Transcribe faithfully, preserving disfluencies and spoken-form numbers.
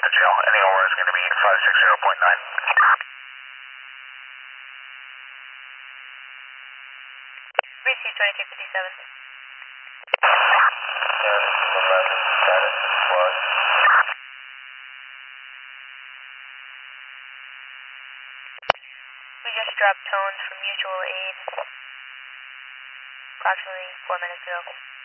Jail, ending over is going to be five six zero point nine. Receive twenty-two fifty-seven. Status was. We just dropped tones for mutual aid approximately four minutes ago.